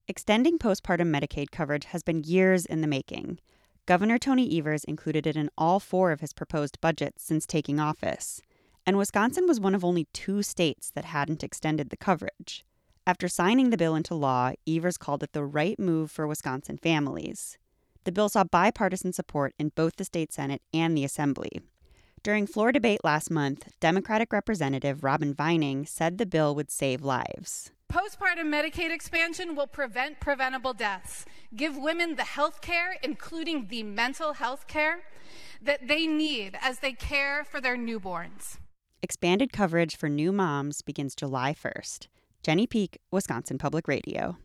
Extending postpartum Medicaid coverage has been years in the making. Governor Tony Evers included it in all 4 of his proposed budgets since taking office. And Wisconsin was one of only 2 states that hadn't extended the coverage. After signing the bill into law, Evers called it the right move for Wisconsin families. The bill saw bipartisan support in both the state Senate and the Assembly. During floor debate last month, Democratic Representative Robin Vining said the bill would save lives. Postpartum Medicaid expansion will prevent preventable deaths, give women the health care, including the mental health care, that they need as they care for their newborns. Expanded coverage for new moms begins July 1st. Jenny Peak, Wisconsin Public Radio.